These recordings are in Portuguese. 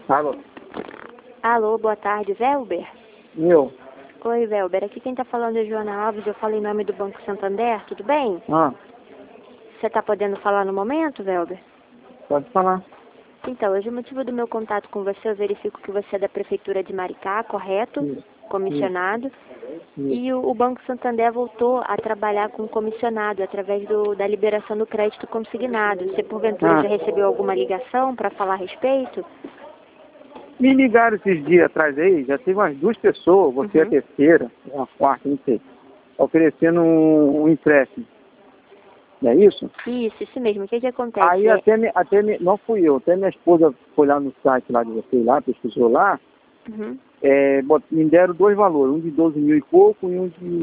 Alô? Alô, boa tarde, Velber? Eu? Oi, Velber. Aqui quem tá falando é Joana Alves, eu falo em nome do Banco Santander, tudo bem? Ah, Você tá podendo falar no momento, Velber? pode falar. Então, hoje o motivo do meu contato com você, eu verifico que você é da Prefeitura de Maricá, correto? Isso. Comissionado. Isso. E o Banco Santander voltou a trabalhar com comissionado, através da liberação do crédito consignado. Você, porventura, Ah, já recebeu alguma ligação para falar a respeito? me ligaram esses dias atrás aí, já teve umas 2 pessoas, você é a terceira, a quarta, não sei, oferecendo um empréstimo. Não é isso? Isso mesmo. O que acontece? Aí não fui eu, até minha esposa foi lá no site lá de vocês lá, pesquisou lá, Uhum. me deram 2 valores, um de 12 mil e pouco e um de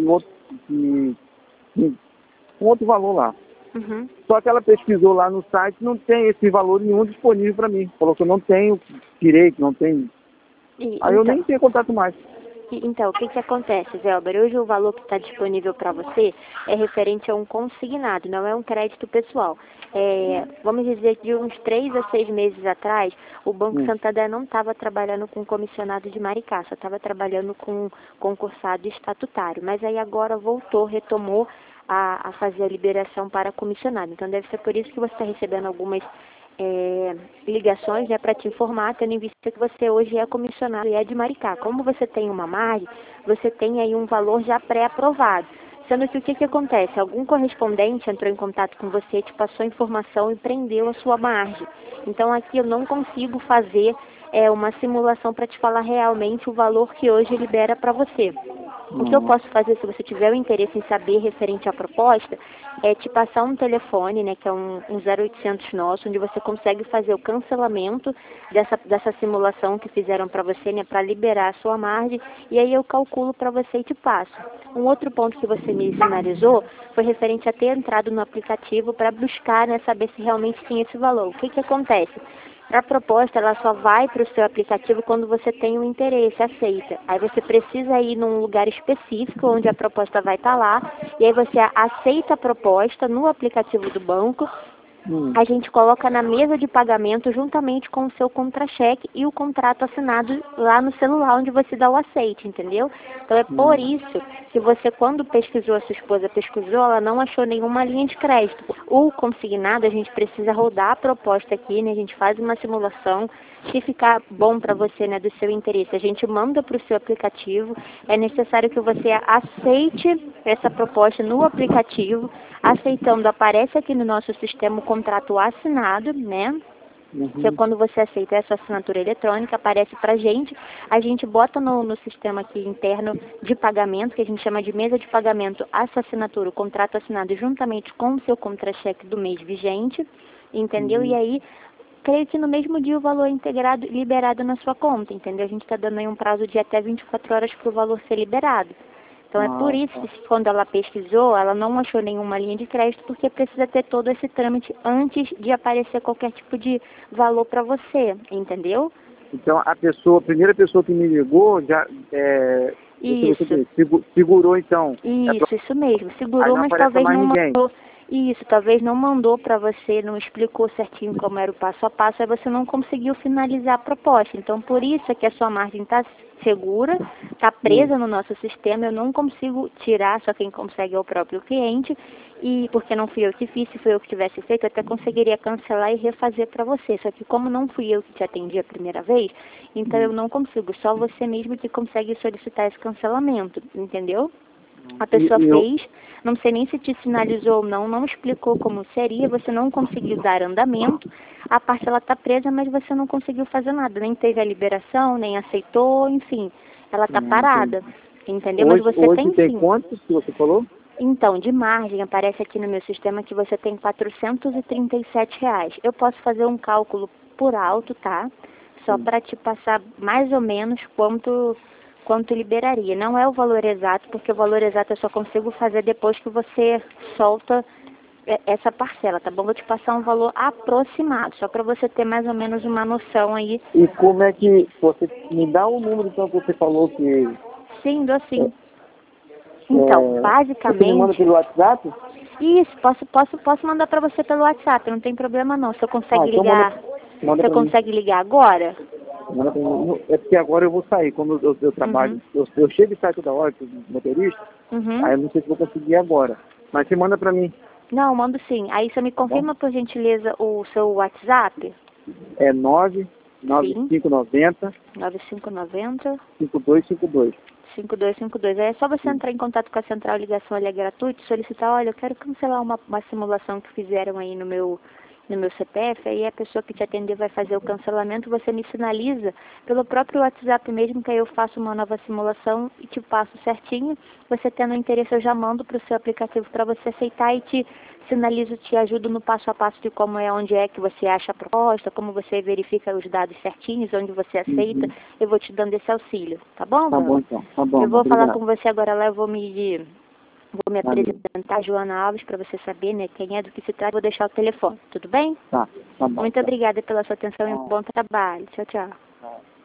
um outro valor lá. Uhum. Só que ela pesquisou lá no site, não tem esse valor nenhum disponível para mim. Falou que eu não tenho direito, não tenho. Aí eu nem tenho contato mais. Então, o que acontece, Velber? Hoje o valor que está disponível para você é referente a um consignado, não é um crédito pessoal. Vamos dizer que de uns 3 a 6 meses atrás, o Banco Santander não estava trabalhando com comissionado de Maricá, só estava trabalhando com concursado estatutário. Mas aí agora voltou, retomou a fazer a liberação para comissionado. Então deve ser por isso que você está recebendo algumas ligações, para te informar, tendo em vista que você hoje é comissionado e é de Maricá. Como você tem uma margem, você tem aí um valor já pré-aprovado. Sendo que o que acontece? Algum correspondente entrou em contato com você, te passou a informação e prendeu a sua margem. Então aqui eu não consigo fazer uma simulação para te falar realmente o valor que hoje libera para você. O que eu posso fazer, se você tiver o interesse em saber referente à proposta, é te passar um telefone, né, que é um 0800 nosso, onde você consegue fazer o cancelamento dessa simulação que fizeram para você, né, para liberar a sua margem, e aí eu calculo para você e te passo. Um outro ponto que você me sinalizou foi referente a ter entrado no aplicativo para buscar, né, saber se realmente tinha esse valor. O que acontece? A proposta ela só vai para o seu aplicativo quando você tem um interesse, aceita. Aí você precisa ir num lugar específico onde a proposta vai estar lá, e aí você aceita a proposta no aplicativo do banco. A gente coloca na mesa de pagamento juntamente com o seu contra-cheque e o contrato assinado lá no celular onde você dá o aceite, entendeu? Então é por isso que você, quando pesquisou, a sua esposa pesquisou, ela não achou nenhuma linha de crédito. O consignado, a gente precisa rodar a proposta aqui, né? A gente faz uma simulação. Se ficar bom para você, né, do seu interesse, a gente manda para o seu aplicativo. É necessário que você aceite essa proposta no aplicativo. Aceitando, aparece aqui no nosso sistema o contrato assinado, né? Que é quando você aceita essa assinatura eletrônica, aparece pra gente, a gente bota no sistema aqui interno de pagamento, que a gente chama de mesa de pagamento, essa assinatura, o contrato assinado juntamente com o seu contra-cheque do mês vigente, entendeu? E aí, creio que no mesmo dia o valor é integrado, liberado na sua conta, entendeu? A gente está dando aí um prazo de até 24 horas para o valor ser liberado. Então é por isso que quando ela pesquisou, ela não achou nenhuma linha de crédito, porque precisa ter todo esse trâmite antes de aparecer qualquer tipo de valor para você, entendeu? Então a primeira pessoa que me ligou já Isso. segurou então. Isso mesmo. Aí Segurou, não mas aparece talvez mais não ninguém. mandou. Isso, talvez não mandou para você, não explicou certinho como era o passo a passo, aí você não conseguiu finalizar a proposta. Então, por isso é que a sua margem está segura, está presa no nosso sistema, eu não consigo tirar, só quem consegue é o próprio cliente, e porque não fui eu que fiz, se foi eu que tivesse feito, eu até conseguiria cancelar e refazer para você. Só que como não fui eu que te atendi a primeira vez, então eu não consigo, só você mesmo que consegue solicitar esse cancelamento, entendeu? A pessoa fez, não sei nem se te sinalizou ou não, não explicou como seria, você não conseguiu dar andamento, a parte ela está presa, mas você não conseguiu fazer nada, nem teve a liberação, nem aceitou, enfim, ela está parada, entendeu? Mas você hoje tem tem sim. quantos que você falou? Então, de margem, aparece aqui no meu sistema que você tem R$ 437. Eu posso fazer um cálculo por alto, tá? Só para te passar mais ou menos quanto liberaria. Não é o valor exato, porque o valor exato eu só consigo fazer depois que você solta essa parcela, tá bom? Vou te passar um valor aproximado, só para você ter mais ou menos uma noção aí. E como é que você me dá o número então que você falou que... Sim, dou sim. Então, basicamente... Você me manda pelo WhatsApp? Isso, posso mandar para você pelo WhatsApp, não tem problema não. Você consegue então ligar? manda Você pra mim. consegue ligar agora? Manda pra mim. É porque agora eu vou sair, como eu trabalho, eu chego e saio toda hora, com o motorista, aí eu não sei se vou conseguir agora. Mas você manda pra mim. Não, mando sim. Aí você me confirma, por gentileza, o seu WhatsApp? É 99590 9590 5252. 5252. Aí é só você entrar em contato com a central ligação, ele é gratuito, solicitar, olha, eu quero cancelar uma simulação que fizeram aí no meu CPF, aí a pessoa que te atender vai fazer o cancelamento, você me sinaliza pelo próprio WhatsApp mesmo, que aí eu faço uma nova simulação e te passo certinho. Você tendo interesse, eu já mando para o seu aplicativo para você aceitar e te sinalizo, te ajudo no passo a passo de como é, onde é que você acha a proposta, como você verifica os dados certinhos, onde você aceita, eu vou te dando esse auxílio, tá bom, Tá Bruno? bom então, tá bom. Eu vou Obrigado. falar com você agora lá, eu vou me apresentar, Joana Alves, para você saber, né, quem é, do que se trata. Vou deixar o telefone, tudo bem? Tá bom. Muito obrigada pela sua atenção e um bom trabalho. Tchau, tchau.